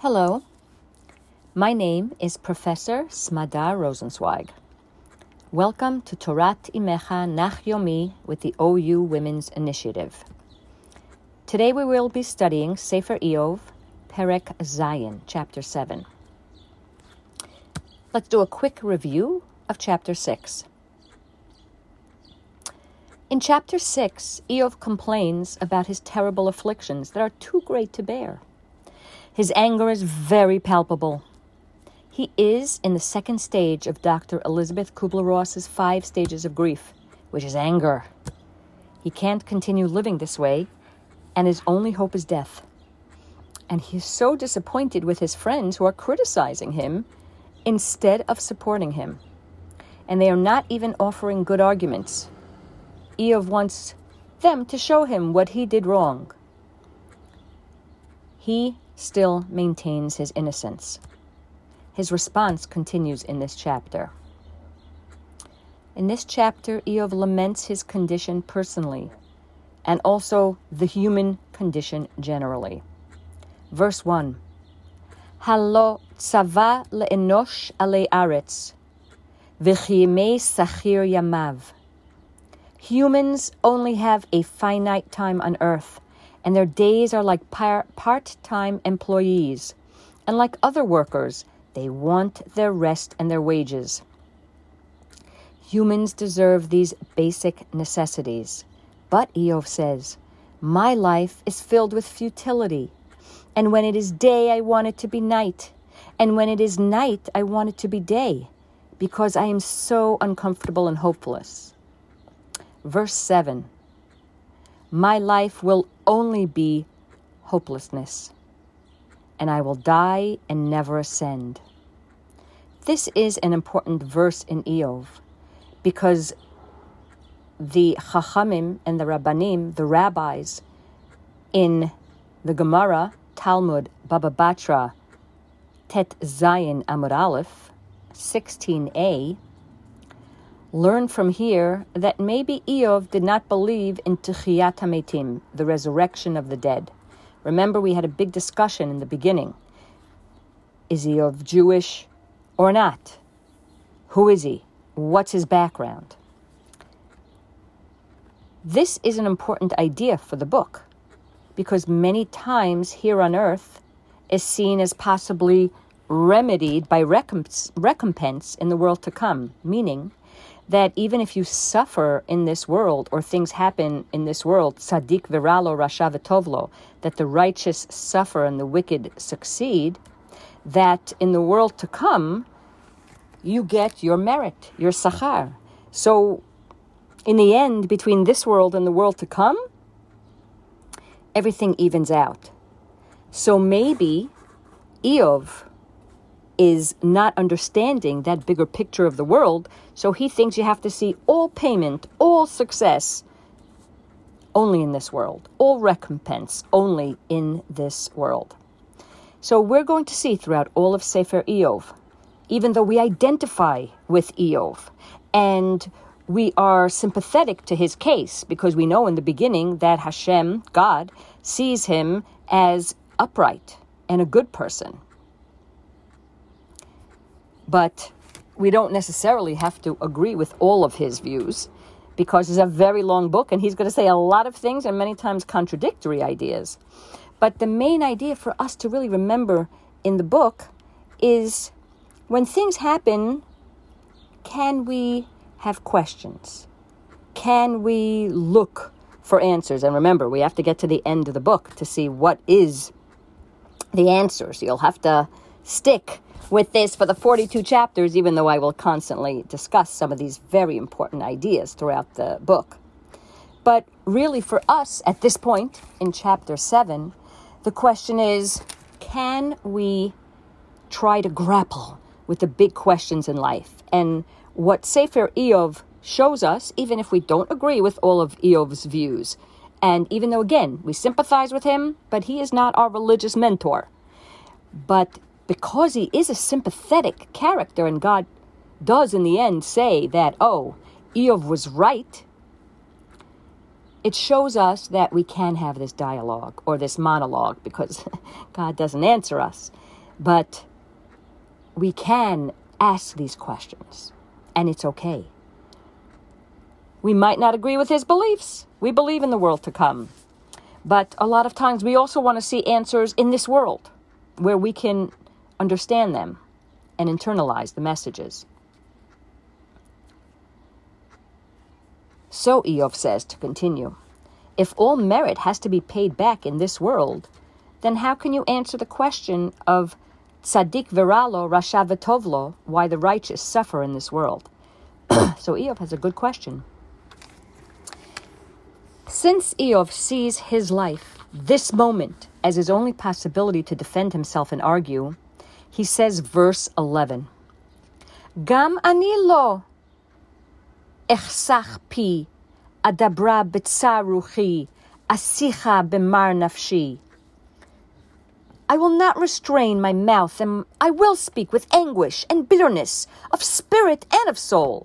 Hello, my name is Professor Smadar Rosenzweig. Welcome to Torat Imecha Nach Yomi with the OU Women's Initiative. Today we will be studying Sefer Iyov, Perek Zayin, Chapter 7. Let's do a quick review of Chapter 6. In Chapter 6, Iyov complains about his terrible afflictions that are too great to bear. His anger is very palpable. He is in the second stage of Dr. Elizabeth Kubler-Ross's 5 stages of grief, which is anger. He can't continue living this way, and his only hope is death. And he is so disappointed with his friends who are criticizing him instead of supporting him. And they are not even offering good arguments. Iyov wants them to show him what he did wrong. He still maintains his innocence. His response continues in this chapter. In this chapter, Iyov laments his condition personally and also the human condition generally. Verse 1. Halo tzava le'enosh alei aretz v'chiyimei sachir yamav. Humans only have a finite time on earth, and their days are like part-time employees. And like other workers, they want their rest and their wages. Humans deserve these basic necessities. But, Iyov says, my life is filled with futility. And when it is day, I want it to be night. And when it is night, I want it to be day, because I am so uncomfortable and hopeless. Verse 7. My life will only be hopelessness, and I will die and never ascend. This is an important verse in Iyov, because the Chachamim and the Rabbanim, the rabbis, in the Gemara, Talmud, Baba Batra, Tet Zayin Amud Aleph, 16a, learn from here that maybe Iyov did not believe in Techiyat HaMetim, the resurrection of the dead. Remember, we had a big discussion in the beginning. Is Iyov Jewish or not? Who is he? What's his background? This is an important idea for the book, because many times here on earth is seen as possibly remedied by recompense in the world to come, meaning that even if you suffer in this world or things happen in this world, tzaddik viralo, rasha v'tovlo, that the righteous suffer and the wicked succeed, that in the world to come, you get your merit, your sachar. So in the end, between this world and the world to come, everything evens out. So maybe Iyov is not understanding that bigger picture of the world, so he thinks you have to see all payment, all success, only in this world, all recompense, only in this world. So we're going to see throughout all of Sefer Iyov, even though we identify with Iyov, and we are sympathetic to his case, because we know in the beginning that Hashem, God, sees him as upright and a good person. But we don't necessarily have to agree with all of his views, because it's a very long book and he's going to say a lot of things and many times contradictory ideas. But the main idea for us to really remember in the book is when things happen, can we have questions? Can we look for answers? And remember, we have to get to the end of the book to see what is the answer. So you'll have to stick with this for the 42 chapters, even though I will constantly discuss some of these very important ideas throughout the book. But really for us at this point in chapter 7, the question is, can we try to grapple with the big questions in life? And what Sefer Iyov shows us, even if we don't agree with all of Iyov's views, and even though, again, we sympathize with him, but he is not our religious mentor. But because he is a sympathetic character, and God does in the end say that, oh, Iyov was right, it shows us that we can have this dialogue or this monologue, because God doesn't answer us. But we can ask these questions, and it's okay. We might not agree with his beliefs. We believe in the world to come. But a lot of times we also want to see answers in this world where we can understand them and internalize the messages. So Eov says, to continue, if all merit has to be paid back in this world, then how can you answer the question of tzaddik viralo, rasha v'tovlo, why the righteous suffer in this world? So Eov has a good question. Since Eov sees his life, this moment, as his only possibility to defend himself and argue, he says, verse 11, Gam ani lo echsach pi adabra b'tsar ruchi asicha b'mar nafshi. I will not restrain my mouth, and I will speak with anguish and bitterness of spirit and of soul.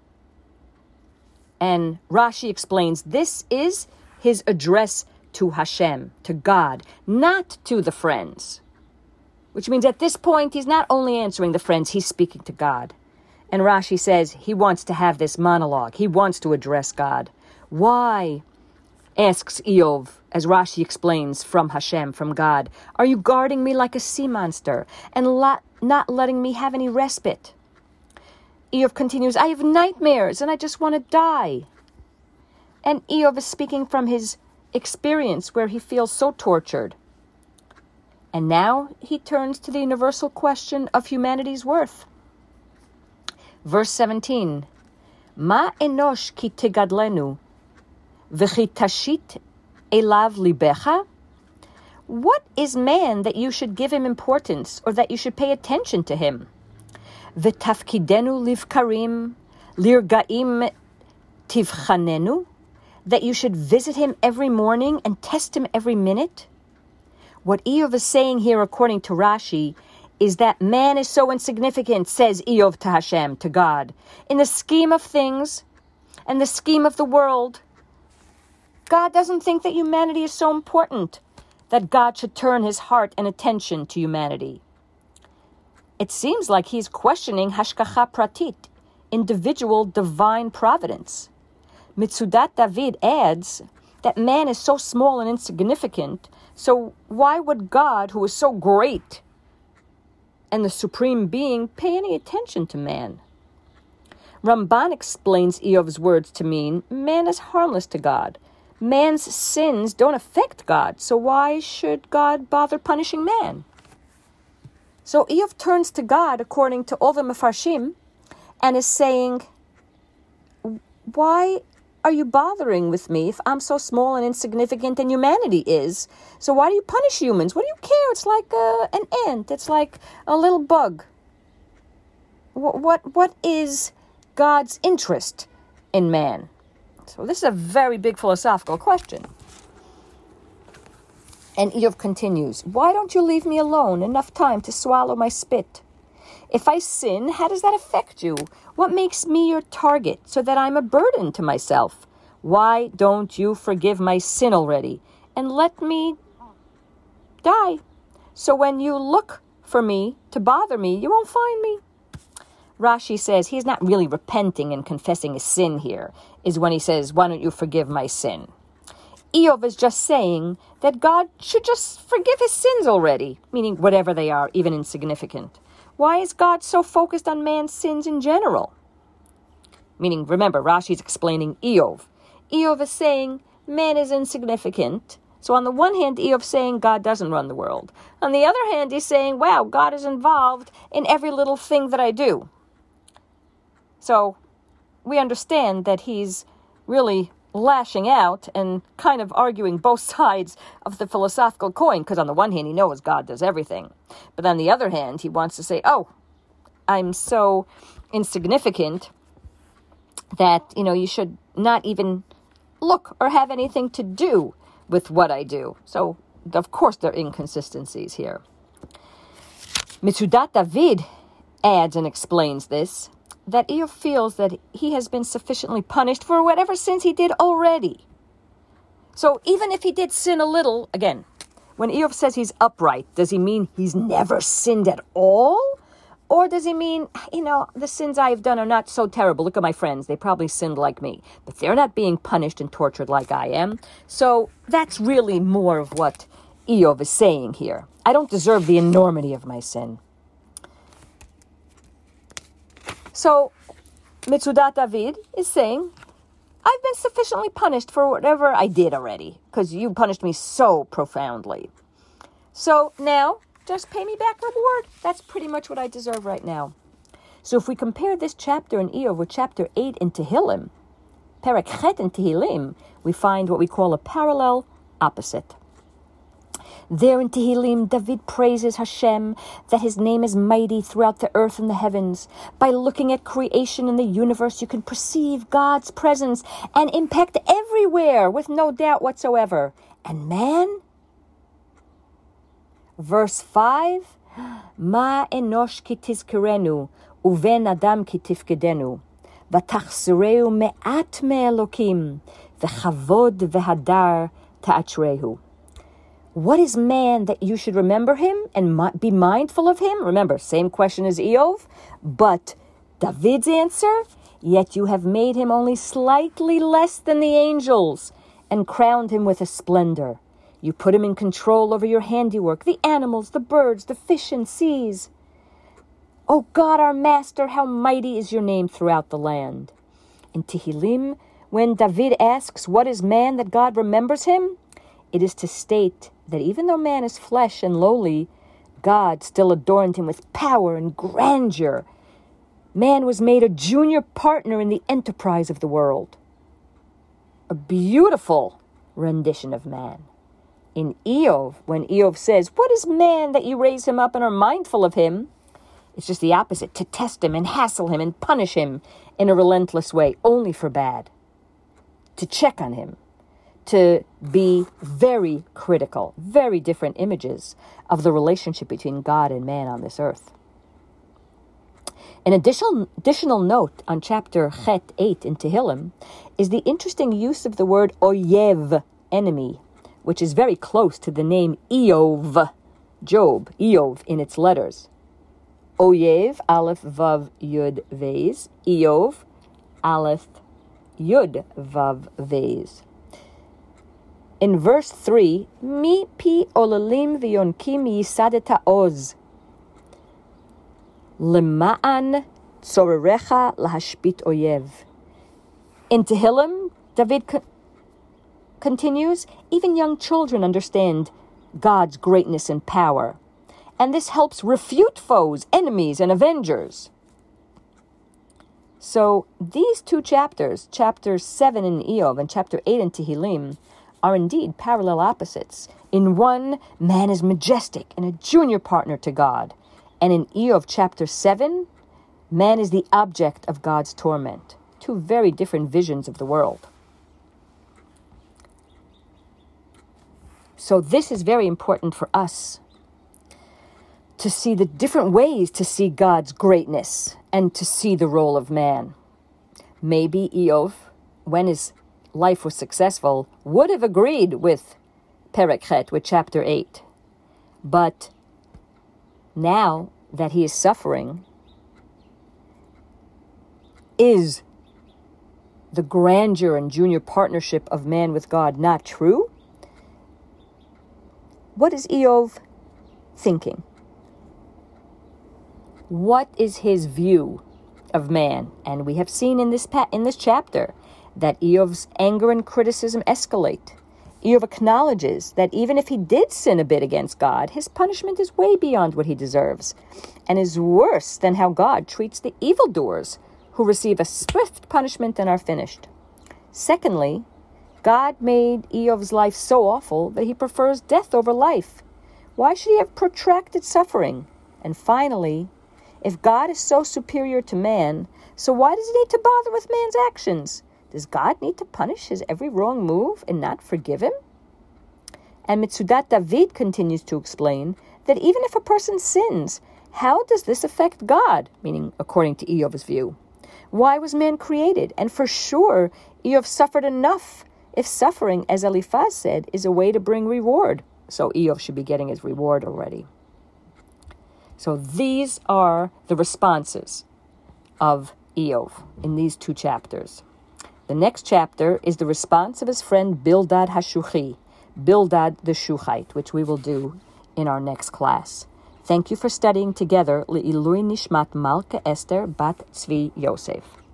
And Rashi explains this is his address to Hashem, to God, not to the friends. Which means at this point, he's not only answering the friends, he's speaking to God. And Rashi says he wants to have this monologue. He wants to address God. Why, asks Eov, as Rashi explains from Hashem, from God, are you guarding me like a sea monster and not letting me have any respite? Eov continues, I have nightmares and I just want to die. And Eov is speaking from his experience where he feels so tortured. And now he turns to the universal question of humanity's worth. Verse 17, Ma enosh ki tigadlenu, v'chi tashit elav libecha? What is man that you should give him importance or that you should pay attention to him? V'tafkidenu livkarim, lirgaim tivchanenu? That you should visit him every morning and test him every minute? What Eov is saying here, according to Rashi, is that man is so insignificant, says Eov to Hashem, to God. In the scheme of things and the scheme of the world, God doesn't think that humanity is so important that God should turn his heart and attention to humanity. It seems like he's questioning hashgacha pratit, individual divine providence. Mitzudat David adds that man is so small and insignificant, so why would God, who is so great and the supreme being, pay any attention to man? Ramban explains Eov's words to mean man is harmless to God. Man's sins don't affect God, so why should God bother punishing man? So Eov turns to God, according to all the Mefarshim, and is saying, why are you bothering with me if I'm so small and insignificant and humanity is? So why do you punish humans? What do you care? It's like an ant. It's like a little bug. What is God's interest in man? So this is a very big philosophical question. And Eov continues, why don't you leave me alone enough time to swallow my spit? If I sin, how does that affect you? What makes me your target so that I'm a burden to myself? Why don't you forgive my sin already and let me die? So when you look for me to bother me, you won't find me. Rashi says he's not really repenting and confessing his sin here, is when he says, why don't you forgive my sin? Eov is just saying that God should just forgive his sins already, meaning whatever they are, even insignificant. Why is God so focused on man's sins in general? Meaning, remember, Rashi's explaining Eov. Eov is saying man is insignificant. So on the one hand, Eov's saying God doesn't run the world. On the other hand, he's saying, wow, God is involved in every little thing that I do. So we understand that he's really lashing out and kind of arguing both sides of the philosophical coin, because on the one hand, he knows God does everything. But on the other hand, he wants to say, oh, I'm so insignificant that, you should not even look or have anything to do with what I do. So, of course, there are inconsistencies here. Mitzudat David adds and explains this, that Eov feels that he has been sufficiently punished for whatever sins he did already. So even if he did sin a little, again, when Eov says he's upright, does he mean he's never sinned at all? Or does he mean, the sins I've done are not so terrible. Look at my friends. They probably sinned like me. But they're not being punished and tortured like I am. So that's really more of what Eov is saying here. I don't deserve the enormity of my sin. So Metzudat David is saying, I've been sufficiently punished for whatever I did already, because you punished me so profoundly. So now, just pay me back reward. That's pretty much what I deserve right now. So if we compare this chapter in Eov with chapter 8 in Tehillim, Perek Chet in Tehillim, we find what we call a parallel opposite. There in Tehillim, David praises Hashem, that his name is mighty throughout the earth and the heavens. By looking at creation in the universe, you can perceive God's presence and impact everywhere with no doubt whatsoever. And man? Verse 5, Ma enosh ki tizkerenu, uven adam ki tifkedenu, vatachzereu me'at me'elokim, v'chavod v'hadar ta'achrehu. What is man that you should remember him and be mindful of him? Remember, same question as Eov, but David's answer, yet you have made him only slightly less than the angels and crowned him with a splendor. You put him in control over your handiwork, the animals, the birds, the fish and seas. O God, our master, how mighty is your name throughout the land. In Tehillim, when David asks, what is man that God remembers him? It is to state that even though man is flesh and lowly, God still adorned him with power and grandeur. Man was made a junior partner in the enterprise of the world. A beautiful rendition of man. In Eov, when Eov says, what is man that you raise him up and are mindful of him? It's just the opposite, to test him and hassle him and punish him in a relentless way, only for bad. To check on him. To be very critical, very different images of the relationship between God and man on this earth. An additional note on chapter Chet 8 in Tehillim is the interesting use of the word oyev, enemy, which is very close to the name Eov, Job, Eov in its letters. Oyev, Aleph, Vav, Yud, Vez. Eov, Aleph, Yud, Vav, Vez. In verse 3, Mi pi olalim v'yonkim yisadeta oz, lema'an tzorerecha lahashpit oyev. In Tehillim, David continues, even young children understand God's greatness and power, and this helps refute foes, enemies, and avengers. So these two chapters, chapter 7 in Eov and chapter 8 in Tehillim, are indeed parallel opposites. In one, man is majestic and a junior partner to God. And in Eov chapter 7, man is the object of God's torment. Two very different visions of the world. So this is very important for us, to see the different ways to see God's greatness and to see the role of man. Maybe Eov, when his life was successful, would have agreed with Perek Chet, with chapter 8. But now that he is suffering, is the grandeur and junior partnership of man with God not true? What is Eov thinking? What is his view of man? And we have seen in this chapter that Eov's anger and criticism escalate. Eov acknowledges that even if he did sin a bit against God, his punishment is way beyond what he deserves, and is worse than how God treats the evildoers who receive a swift punishment and are finished. Secondly, God made Eov's life so awful that he prefers death over life. Why should he have protracted suffering? And finally, if God is so superior to man, so why does he need to bother with man's actions? Does God need to punish his every wrong move and not forgive him? And Metzudat David continues to explain that even if a person sins, how does this affect God? Meaning, according to Eov's view. Why was man created? And for sure, Eov suffered enough if suffering, as Eliphaz said, is a way to bring reward. So Eov should be getting his reward already. So these are the responses of Eov in these 2 chapters. The next chapter is the response of his friend Bildad HaShuchi, Bildad the Shuhite, which we will do in our next class. Thank you for studying together Le'ilui Nishmat Malka Esther Bat Tzvi Yosef.